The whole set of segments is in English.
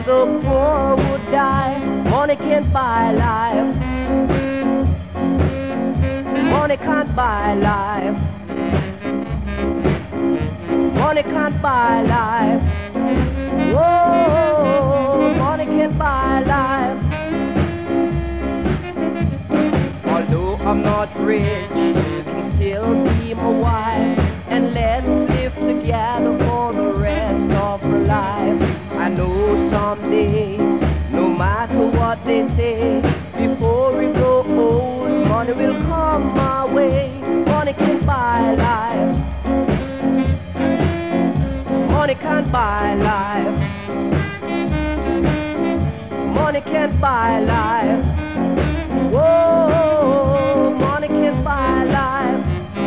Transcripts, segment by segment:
the poor would die. Money can't buy life. Money can't buy life. Money can't buy life. Whoa, money can't buy life. Although I'm not rich, you can still be my wife, and let's live together for the rest of our life. I know someday, no matter what they say, before we grow old, money will come my way. Money can't buy life. Money can't buy life. Money can't buy life. Whoa, money can't buy life.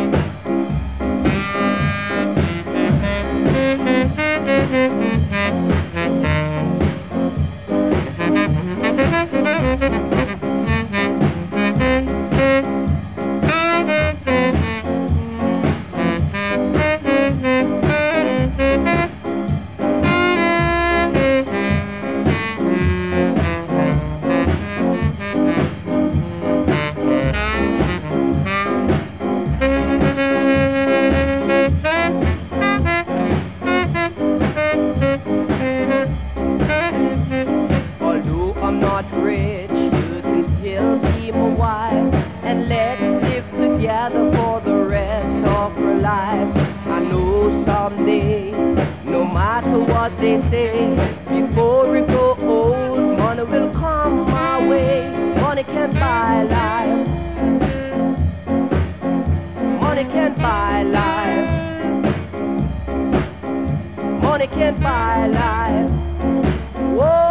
Not rich, you can still be my wife, and let's live together for the rest of our life. I know someday, no matter what they say, before we grow old, money will come my way. Money can't buy life. Money can't buy life. Money can't buy life. Whoa.